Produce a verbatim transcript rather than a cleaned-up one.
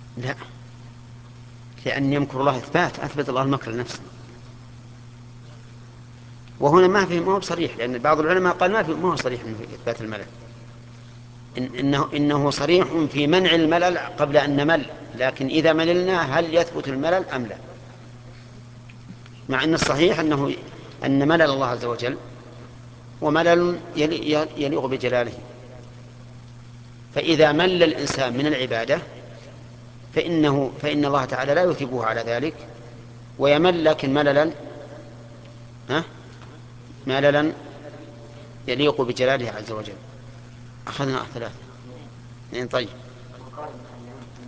لا، لأن يمكر الله إثبات، أثبت الله المكر لنفسه. وهنا ما في ما هو بصريح، لأن بعض العلماء قال ما في ما هو صريح في إثبات الملل. إن إنه إنه صريح في منع الملل قبل أن نمل، لكن إذا مللنا هل يثبت الملل أم لا؟ مع أن الصحيح أنه أن ملل الله عز وجل وملل يليق بجلاله. فإذا مل الإنسان من العبادة فإنه فإن الله تعالى لا يثيبه على ذلك، ويمل لكن مللا ها مللا يليق بجلاله عز وجل. أخذنا ثلاثة. طيب.